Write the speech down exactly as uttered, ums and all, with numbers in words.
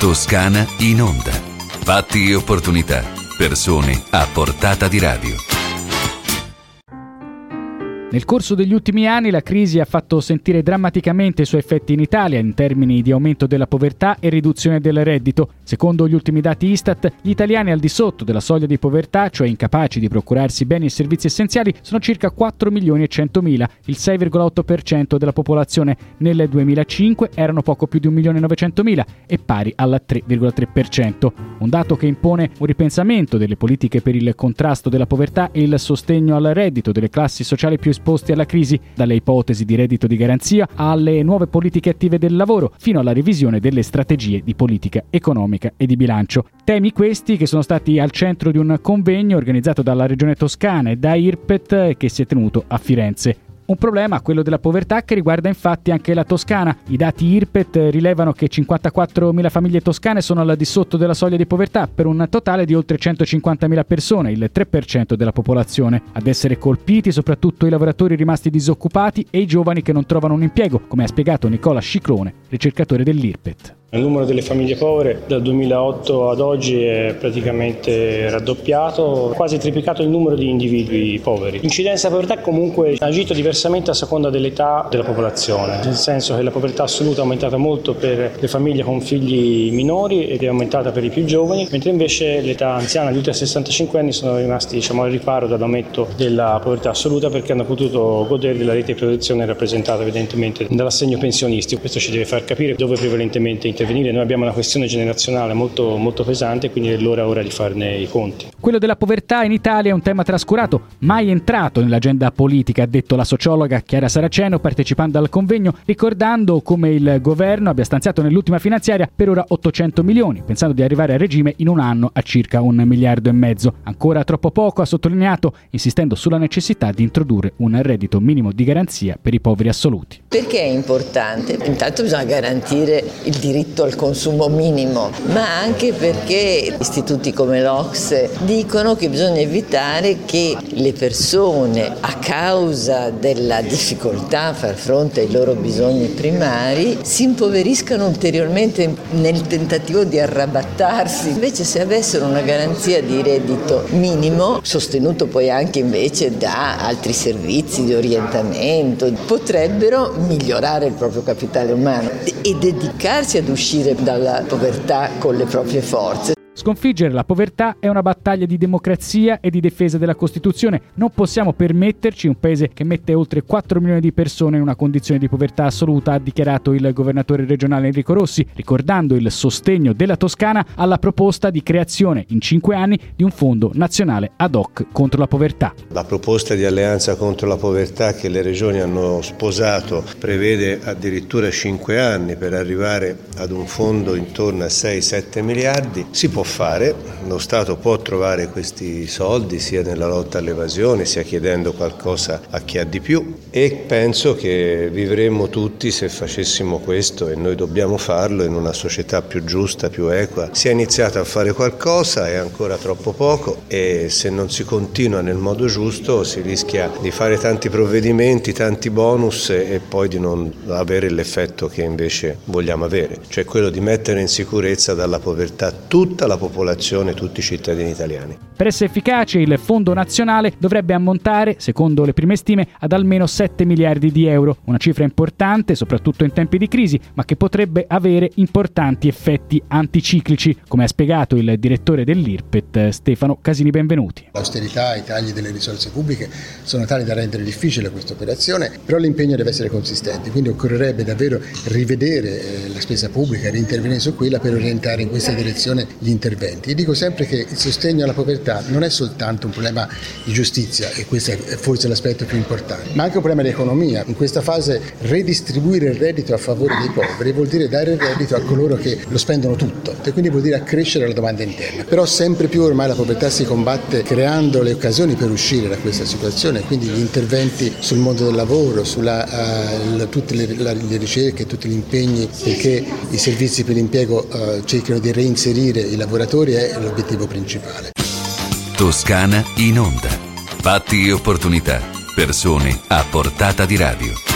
Toscana in onda. Fatti e opportunità. Persone a portata di radio. Nel corso degli ultimi anni la crisi ha fatto sentire drammaticamente i suoi effetti in Italia in termini di aumento della povertà e riduzione del reddito. Secondo gli ultimi dati Istat, gli italiani al di sotto della soglia di povertà, cioè incapaci di procurarsi beni e servizi essenziali, sono circa quattro milioni e centomila, il sei virgola otto per cento della popolazione. Nel duemilacinque erano poco più di un milione e novecentomila e pari al tre virgola tre per cento. Un dato che impone un ripensamento delle politiche per il contrasto della povertà e il sostegno al reddito delle classi sociali più esposti alla crisi, dalle ipotesi di reddito di garanzia alle nuove politiche attive del lavoro, fino alla revisione delle strategie di politica economica e di bilancio. Temi questi che sono stati al centro di un convegno organizzato dalla Regione Toscana e da IRPET che si è tenuto a Firenze. Un problema, quello della povertà, che riguarda infatti anche la Toscana. I dati IRPET rilevano che cinquantaquattromila famiglie toscane sono al di sotto della soglia di povertà, per un totale di oltre centocinquantamila persone, il tre per cento della popolazione. Ad essere colpiti soprattutto i lavoratori rimasti disoccupati e i giovani che non trovano un impiego, come ha spiegato Nicola Sciclone, ricercatore dell'IRPET. Il numero delle famiglie povere dal duemilaotto ad oggi è praticamente raddoppiato, quasi triplicato il numero di individui poveri. L'incidenza della povertà comunque ha agito diversamente a seconda dell'età della popolazione, nel senso che la povertà assoluta è aumentata molto per le famiglie con figli minori ed è aumentata per i più giovani, mentre invece l'età anziana, gli ultimi sessantacinque anni, sono rimasti diciamo, al riparo dall'aumento della povertà assoluta perché hanno potuto godere della rete di protezione rappresentata evidentemente dall'assegno pensionistico. Questo ci deve far capire dove prevalentemente intervenire. Noi abbiamo una questione generazionale molto, molto pesante, quindi è l'ora ora di farne i conti. Quello della povertà in Italia è un tema trascurato, mai entrato nell'agenda politica, ha detto la sociologa Chiara Saraceno partecipando al convegno, ricordando come il governo abbia stanziato nell'ultima finanziaria per ora ottocento milioni, pensando di arrivare a regime in un anno a circa un miliardo e mezzo. Ancora troppo poco, ha sottolineato, insistendo sulla necessità di introdurre un reddito minimo di garanzia per i poveri assoluti. Perché è importante? Intanto bisogna garantire il diritto al consumo minimo, ma anche perché istituti come l'O C S E dicono che bisogna evitare che le persone, a causa della difficoltà a far fronte ai loro bisogni primari, si impoveriscano ulteriormente nel tentativo di arrabattarsi. Invece, se avessero una garanzia di reddito minimo, sostenuto poi anche invece da altri servizi di orientamento, potrebbero migliorare il proprio capitale umano e dedicarsi ad uscire dalla povertà con le proprie forze. Sconfiggere la povertà è una battaglia di democrazia e di difesa della Costituzione. Non possiamo permetterci un paese che mette oltre quattro milioni di persone in una condizione di povertà assoluta, ha dichiarato il governatore regionale Enrico Rossi, ricordando il sostegno della Toscana alla proposta di creazione in cinque anni di un fondo nazionale ad hoc contro la povertà. La proposta di alleanza contro la povertà che le regioni hanno sposato prevede addirittura cinque anni per arrivare ad un fondo intorno a sei sette miliardi. Si può fare, lo Stato può trovare questi soldi sia nella lotta all'evasione sia chiedendo qualcosa a chi ha di più, e penso che vivremmo tutti se facessimo questo, e noi dobbiamo farlo in una società più giusta, più equa. Si è iniziato a fare qualcosa, è ancora troppo poco, e se non si continua nel modo giusto si rischia di fare tanti provvedimenti, tanti bonus e poi di non avere l'effetto che invece vogliamo avere, cioè quello di mettere in sicurezza dalla povertà tutta la popolazione, tutti i cittadini italiani. Per essere efficace, il fondo nazionale dovrebbe ammontare, secondo le prime stime, ad almeno sette miliardi di euro, una cifra importante soprattutto in tempi di crisi, ma che potrebbe avere importanti effetti anticiclici, come ha spiegato il direttore dell'IRPET Stefano Casini Benvenuti. L'austerità e i tagli delle risorse pubbliche sono tali da rendere difficile questa operazione, però l'impegno deve essere consistente, quindi occorrerebbe davvero rivedere la spesa pubblica, reintervenire su quella per orientare in questa direzione gli interventi. Io dico sempre che il sostegno alla povertà non è soltanto un problema di giustizia, e questo è forse l'aspetto più importante, ma anche un problema di economia. In questa fase redistribuire il reddito a favore dei poveri vuol dire dare il reddito a coloro che lo spendono tutto, e quindi vuol dire accrescere la domanda interna. Però sempre più ormai la povertà si combatte creando le occasioni per uscire da questa situazione, quindi gli interventi sul mondo del lavoro, sulla uh, tutte le, la, le ricerche, tutti gli impegni perché i servizi per l'impiego uh, cerchino di reinserire i lavoratori è l'obiettivo principale. Toscana in onda. Fatti e opportunità. Persone a portata di radio.